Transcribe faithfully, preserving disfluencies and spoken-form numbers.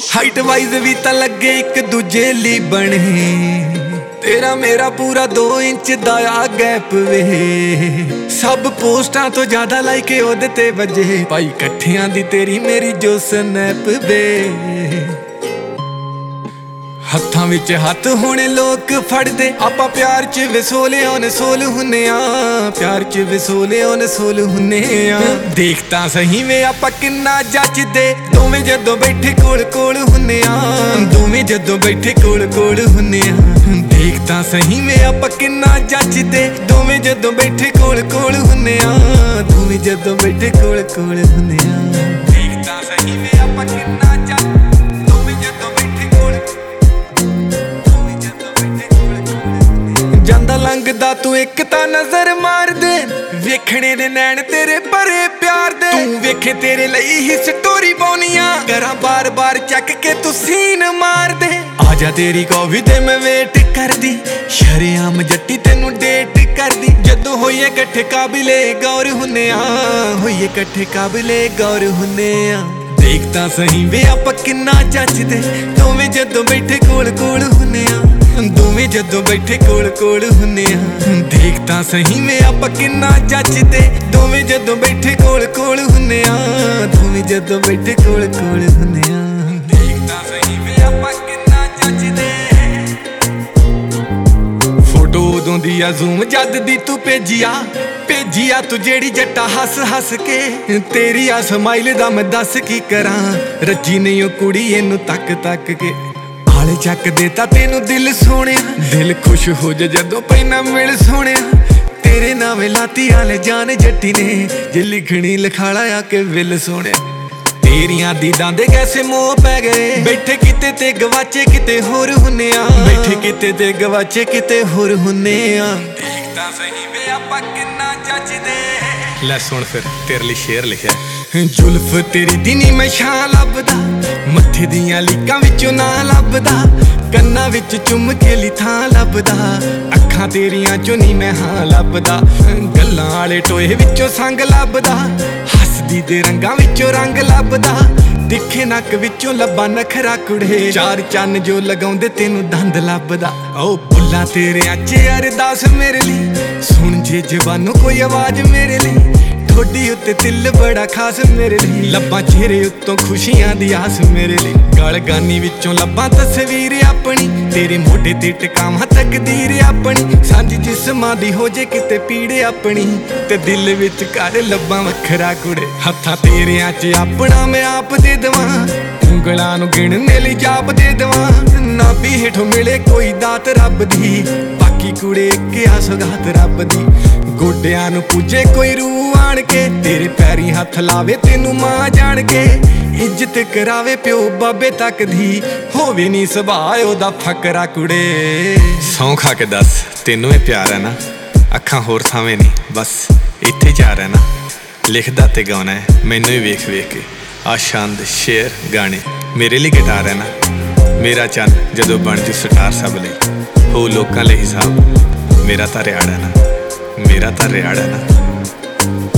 Height wise ਵੀ ਤਾਂ ਲੱਗੇ ਇੱਕ ਦੂਜੇ ਲਈ ਬਣੇ। ਤੇਰਾ ਮੇਰਾ ਪੂਰਾ ਦੋ ਇੰਚ ਦਾ ਆ ਗੈਪ ਵੇ। ਸਭ ਪੋਸਟਾਂ ਤੋਂ ਜ਼ਿਆਦਾ ਲਾਈਕ ਉਹਦੇ ਤੇ ਵਜੇ। ਭਾਈ ਇਕੱਠਿਆਂ ਦੀ ਤੇਰੀ ਮੇਰੀ ਜੋ ਸਨੈਪ ਵੇ। ਹੱਥਾਂ ਵਿੱਚ ਹੱਥ ਹੁਣ ਲੋਕ ਫੜਦੇ, ਆਪਾਂ ਪਿਆਰ ਚ ਵਿਸੋਲਿਆਂ ਨੇ ਸੋਲ ਹੁੰਨੇ ਆ। ਪਿਆਰ ਚ ਵਿਸੋਲਿਆਂ ਨੇ ਸੋਲ ਹੁੰਨੇ ਆ। ਦੇਖ ਤਾਂ ਸਹੀ ਵੇ ਆਪਾਂ ਕਿੰਨਾ ਜੱਜਦੇ, ਦੋਵੇਂ ਜਦੋਂ ਬੈਠੇ ਕੋਲ ਕੋਲ ਹੁੰਨੇ ਆ। ਦੋਵੇਂ ਜਦੋਂ ਬੈਠੇ ਕੋਲ ਕੋਲ ਹੁੰਨੇ ਆ। ਦੇਖ ਤਾਂ ਸਹੀ ਵੇ ਆਪਾਂ ਕਿੰਨਾ ਜੱਜਦੇ, ਦੋਵੇਂ ਜਦੋਂ ਬੈਠੇ ਕੋਲ ਕੋਲ ਹੁੰਨੇ ਆ। ਦੋਵੇਂ ਜਦੋਂ ਬੈਠੇ ਕੋਲ ਕੋਲ ਹੁੰਨੇ ਆ। ਦੇਖ ਤਾਂ ਸਹੀ ਵੇ ਆਪਾਂ ਕਿੰਨਾ ਜੱਜਦੇ, ਜਾਂਦਾ ਲੰਘਦਾ ਤੂੰ ਇੱਕ ਤਾਂ ਨਜ਼ਰ ਮਾਰ ਦੇ। ਵੇਖਣੇ ਦੇ ਨੈਣ ਤੇਰੇ ਭਰੇ ਪਿਆਰ ਦੇ। ਤੂੰ ਵੇਖੇ ਤੇਰੇ ਲਈ ਹੀ ਸਟੋਰੀ ਪਾਉਣੀਆਂ, ਕਰਾਂ ਬਾਰ ਬਾਰ ਚੱਕ ਕੇ ਤੂੰ ਸੀਨ ਮਾਰ ਦੇ। ਆਜਾ ਤੇਰੀ ਕੌਫੀ ਤੇ ਮੈਂ ਵੇਟ ਕਰਦੀ, ਸ਼ਰੇਆਮ ਜੱਟੀ ਤੈਨੂੰ ਡੇਟ ਕਰਦੀ। ਜਦੋਂ ਹੋਈਏ ਇਕੱਠੇ ਕਾਬਿਲੇ ਗੌਰ ਹੁੰਨੇ ਆ। ਹੋਈਏ ਇਕੱਠੇ ਕਾਬਿਲੇ ਗੌਰ ਹੁੰਨੇ ਆ। ਦੇਖ ਤਾਂ ਸਹੀ ਵੇ ਆਪਾਂ ਕਿੰਨਾ ਜੱਜਦੇ, ਦੋਵੇਂ ਜਦੋਂ ਬੈਠੇ ਕੋਲ ਕੋਲ ਹੁੰਨੇ ਆ। ਦੋਵੇਂ ਜਦੋਂ ਬੈਠੇ ਕੋਲ ਕੋਲ ਹੁੰਨੇ ਆ। ਦੇਖ ਤਾਂ ਸਹੀ ਵੇ ਆਪਾਂ ਕਿੰਨਾ ਜੱਜਦੇ, ਦੋਵੇਂ ਜਦੋਂ ਬੈਠੇ ਕੋਲ ਕੋਲ ਹੁੰਨੇ ਆ। ਦੋਵੇਂ ਜਦੋਂ ਬੈਠੇ ਕੋਲ ਕੋਲ ਹੁੰਨੇ ਆ। ਦੇਖ ਤਾਂ ਸਹੀ ਵੇ ਆਪਾਂ ਕਿੰਨਾ ਜੱਜਦੇ। ਫੋਟੋ ਉਦੋਂ ਦੀ ਆ ਜ਼ੂਮ ਜਦ ਦੀ ਤੂੰ ਭੇਜਿਆ ਭੇਜਿਆ ਤੂੰ ਜਿਹੜੀ ਜੱਟਾ ਹੱਸ ਹੱਸ ਕੇ। ਤੇਰੀ ਆ ਸਮਾਈਲ ਦਾ ਮੈਂ ਦੱਸ ਕੀ ਕਰਾਂ, ਰੱਜੀ ਨਹੀਂ ਉਹ ਕੁੜੀ ਇਹਨੂੰ ਤੱਕ ਤੱਕ ਕੇ। ਹਾਲੇ ਚੱਕ ਦੇਤਾ ਤੈਨੂੰ ਦਿਲ ਸੋਹਣਿਆ, ਦਿਲ ਖੁਸ਼ ਹੋ ਜਾ ਜਦੋਂ ਪੈਣਾ ਮਿਲ ਸੋਹਣਿਆ। ਤੇਰੇ ਨਾਵੇਂ ਲਾਤੀ ਹਾਲੇ ਜਾਨ ਜੱਟੀ ਨੇ, ਜੇ ਲਿਖਣੀ ਲਿਖਾਲਾ ਆ ਕੇ ਵਿਲ ਸੋਹਣਿਆ। ਤੇਰੀਆਂ ਦੀਦਾਂ ਦੇ ਕੈਸੇ ਮੋਹ ਪੈ ਗਏ, ਬੈਠੇ ਕਿਤੇ ਤੇ ਗਵਾਚੇ ਕਿਤੇ ਹੋਰ ਹੁੰਨੇ ਆ। ਬੈਠੇ ਕਿਤੇ ਤੇ ਗਵਾਚੇ ਕਿਤੇ ਹੋਰ ਹੁੰਨੇ ਆ। ਦੇਖ ਤਾਂ ਸਹੀ ਵੇ ਆਪਾਂ ਕਿੰਨਾ ਜੱਜਦੇ। ਲੈ ਸੁਣ ਫਿਰ ਤੇਰੇ ਲਈ ਸ਼ੇਰ ਲਿਖਿਆ। ਜ਼ੁਲਫ ਤੇਰੀ ਦੀ ਨੀ ਮੈਂ ਛਾਂ ਲੱਭਦਾ, ਮੱਥੇ ਦੀਆਂ ਲੀਕਾਂ ਵਿੱਚੋਂ ਨਾ ਲੱਭਦਾ। ਕੰਨਾਂ ਵਿੱਚ ਚੁੰਮ ਕੇ ਲਈ ਥਾਂ ਲੱਭਦਾ, ਅੱਖਾਂ ਤੇਰੀਆਂ ਚੋਂ ਨੀ ਮੈਂ ਹਾਂ ਲੱਭਦਾ। ਗੱਲਾਂ ਵਾਲੇ ਟੋਏ ਵਿੱਚੋਂ ਸੰਗ ਲੱਭਦਾ, ਹੱਸਦੀ ਦੇ ਰੰਗਾਂ ਵਿੱਚੋਂ ਰੰਗ ਲੱਭਦਾ। ਤਿੱਖੇ ਨੱਕ ਵਿੱਚੋਂ ਲੱਭਾ ਨਖਰਾ ਕੁੜੇ, ਚਾਰ ਚੰਨ ਜੋ ਲਗਾਉਂਦੇ ਤੈਨੂੰ ਦੰਦ ਲੱਭਦਾ। ਓ ਬੁੱਲਾਂ ਤੇਰਿਆਂ ਚ ਅਰਦਾਸ ਮੇਰੇ ਲਈ, ਸੁਣ ਜੇ ਜ਼ਬਾਨੋਂ ਕੋਈ ਆਵਾਜ਼ ਮੇਰੇ ਲਈ। ਠੋਡੀ ਉੱਤੇ ਤਿਲ ਬੜਾ ਖਾਸ ਮੇਰੇ ਲਈ, ਲੱਭਾਂ ਚਿਹਰੇ ਉੱਤੋਂ ਖੁਸ਼ੀਆਂ ਦੀ ਆਸ ਮੇਰੇ ਲਈ। ਗਲਗਾਨੀ ਵਿੱਚੋਂ ਲੱਭਾਂ ਤਸਵੀਰ ਆਪਣੀ, ਤੇਰੇ ਮੋਢੇ ਤੇ ਟਿਕਾਵਾਂ ਤਕਦੀਰ ਆਪਣੀ। ਸਾਂਝੀ ਜਿਸਮਾਂ ਦੀ ਹੋ ਜੇ ਕਿਤੇ ਪੀੜ ਆਪਣੀ, ਤੇ ਦਿਲ ਵਿੱਚ ਕਰ ਲੱਭਾਂ ਵੱਖਰਾ ਕੁੜੇ। ਹੱਥਾਂ ਤੇਰਿਆਂ ਚ ਆਪਣਾ ਮੈਂ ਆਪ ਦੇ ਦਵਾਂ, ਉਂਗਲਾਂ ਨੂੰ ਗਿਣਨੇ ਲਈ ਜਾਪ ਦੇ ਦਵਾਂ। ਨਾਭੀ ਹੇਠੋਂ ਮਿਲੇ ਕੋਈ ਦਾਤ ਰੱਬ ਦੀ, ਬਾਕੀ ਕੁੜੇ ਇੱਕ ਆ ਸੌਗਾਤ ਰੱਬ ਦੀ। ਗੋਡਿਆਂ ਨੂੰ ਪੂਜੇ ਕੋਈ ਰੂਹ ਆਣ ਕੇ, ਤੇਰੇ ਪੈਰੀਂ ਹੱਥ ਲਾਵੇ ਤੈਨੂੰ ਮਾਂ ਜਾਣ ਕੇ। ਇੱਜ਼ਤ ਕਰਾਵੇ ਪਿਓ ਬਾਬੇ ਤੱਕ ਦੀ, ਹੋਵੇ ਨੀ ਸੁਭਾਅ ਉਹਦਾ ਫਕਰਾ ਕੁੜੇ। ਸੌਂ ਖਾ ਕੇ ਦੱਸ ਤੈਨੂੰ ਇਹ ਪਿਆਰ ਹੈ ਨਾ, ਅੱਖਾਂ ਹੋਰ ਥਾਵੇਂ ਨਹੀਂ ਬਸ ਇੱਥੇ ਜਾ ਰਹਿਣਾ। ਲਿਖਦਾ ਤੇ ਗਾਉਣਾ ਹੈ ਮੈਨੂੰ ਹੀ ਵੇਖ ਵੇਖ ਕੇ, ਆ ਛੰਦ ਸ਼ੇਰ ਗਾਣੇ ਮੇਰੇ ਲਈ ਗਿਟਾਰ ਹੈ ਨਾ। ਮੇਰਾ ਚੰਨ ਜਦੋਂ ਬਣ ਜੂ ਸਟਾਰ ਸਭ ਲਈ, ਹੋ ਲੋਕਾਂ ਲਈ ਹਿਸਾਬ। ਮੇਰਾ ਤਾਂ ਰਿਆੜ ਹੈ ਨਾ, ਮੇਰਾ ਤਾਂ ਰਿਆੜ ਹੈ ਨਾ।